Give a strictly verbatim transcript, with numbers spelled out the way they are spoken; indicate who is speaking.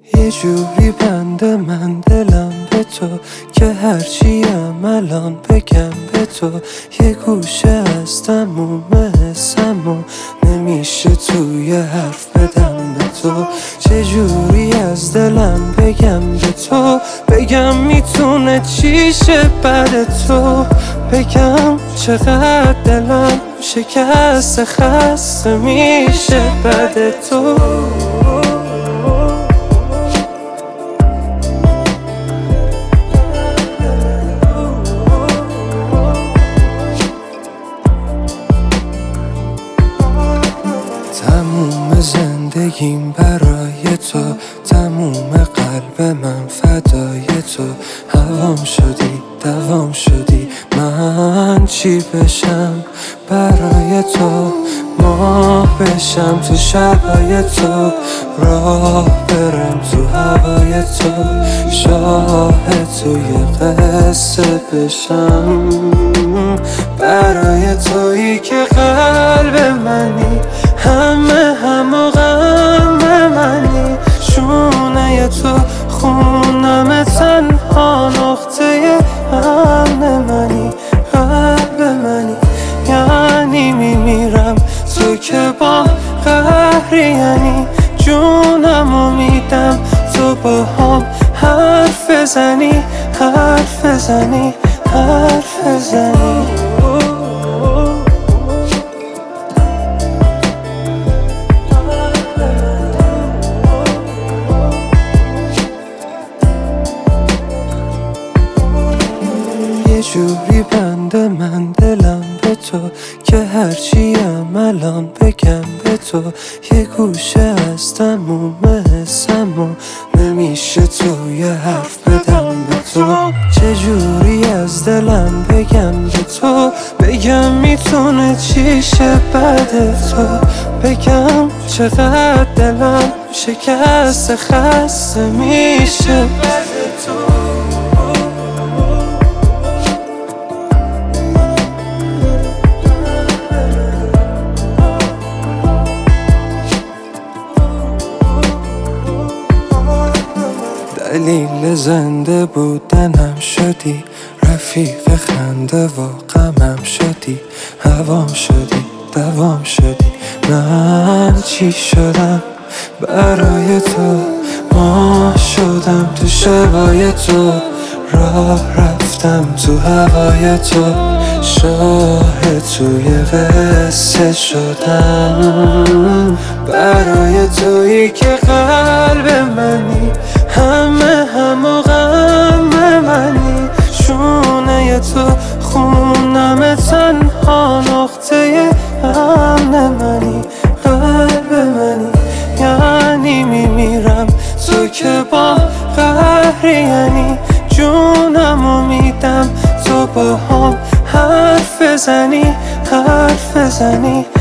Speaker 1: یه جوری بنده من دلم به تو که هرچیم الان بگم به تو، یه گوشه از تموم حسم و نمیشه توی حرف بدم به تو. چجوری از دلم بگم به تو، بگم میتونه چی شه بعد تو، بگم چقدر دلم شکسته خسته میشه بعد تو. تموم زندگیم برای تو، تموم قلب من فدای تو. هوام شدی دوام شدی، من چی بشم برای تو، ماه بشم تو شبای تو، راه برم تو هوای تو، شاهد توی قصه بشم برای تویی که قلب منی، همه هم و غم منی، شونه تو خونم تنها نقطه امن منی، قلب منی، یعنی میمیرم تو که با قهری، یعنی جونمو میدم تو با هم حرف بزنی حرف بزنی حرف بزنی. یه جوری بنده من دلم به تو که هرچیم الان بگم به تو، یه گوشه از تموم حسم و نمیشه توی حرف بدم به تو. چجوری از دلم بگم به تو، بگم میتونه چی شه بعد تو، بگم چقدر دلم شکسته خسته میشه بعد تو. دلیل زنده بودنم شدی، رفیق خنده و غمم شدی، هوام شدی دوام شدی، من چی شدم برای تو، ماه شدم تو شبای تو، راه رفتم تو هوای تو، شاهد توی قصه شدم برای تویی که قلب منی، همه هم و غم منی، شونه تو خونم تنها نقطه امن منی، قلب منی، یعنی میمیرم تو که با قهری، یعنی جونمو میدم تو با هم حرف بزنی حرف بزنی